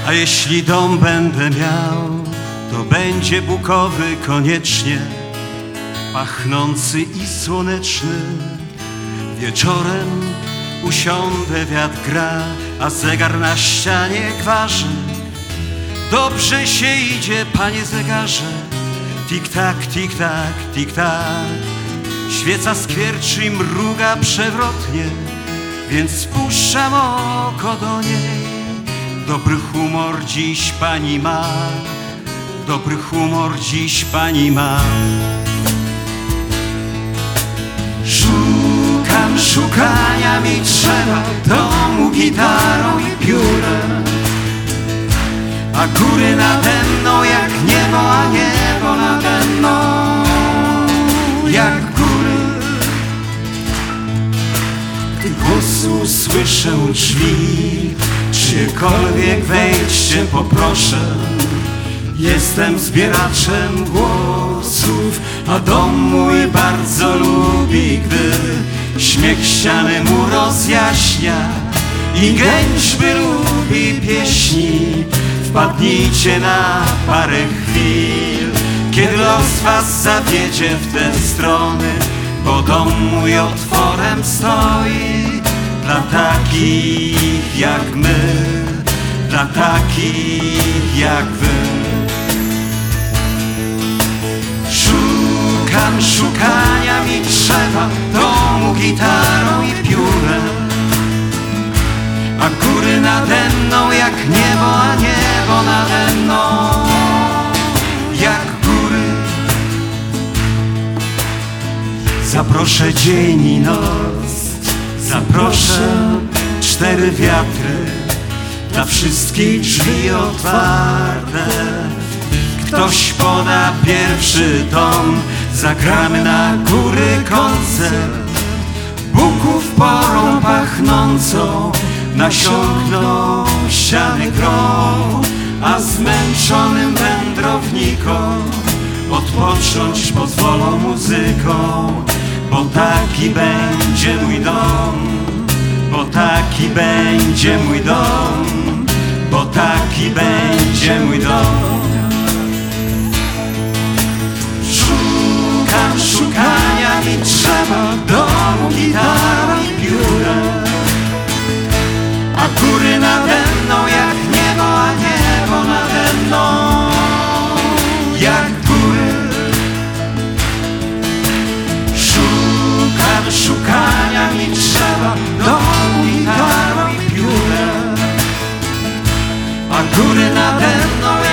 A jeśli dom będę miał, to będzie bukowy koniecznie, pachnący i słoneczny. Wieczorem usiądę, wiatr gra, a zegar na ścianie gwarzy. Dobrze się idzie, panie zegarze, tik-tak, tik-tak, tik-tak. Świeca skwierczy i mruga przewrotnie, więc spuszczam oko do niej. Dobry humor dziś pani ma, dobry humor dziś pani ma. Szukam, szukania mi trzeba, domu, gitarą i piórem. A góry nade mną jak niebo, a niebo nade mną jak góry. Gdy głosu słyszę u drzwi, czyjekolwiek wejdźcie poproszę. Jestem zbieraczem głosów, a dom mój bardzo lubi, gdy śmiech ściany mu rozjaśnia i gęśby lubi pieśni. Wpadnijcie na parę chwil, kiedy los was zawiedzie w te strony, bo dom mój otworem stoi dla takich jak my, dla takich jak wy. Szukam, szukania mi trzeba, domu, gitarą i piórem. A góry nade mną jak niebo, a niebo nade mną jak góry. Zaproszę dzień i noc, zaproszę 4 wiatry, dla wszystkich drzwi otwarte. Ktoś poda pierwszy tom, zagramy na góry koncert. Buków porą pachnącą nasiąkną ściany grą, a zmęczonym wędrownikom odpocząć pozwolą muzyką. Bo taki będzie mój dom, bo taki będzie mój dom, bo taki będzie mój dom. Szukam, szukania mi trzeba, domu, gitarą i piórem. A góry nade mną jak niebo, a niebo nade mną jak góry. Szukam, szukania mi trzeba, domu, gitarą i piórem. A góry nade mną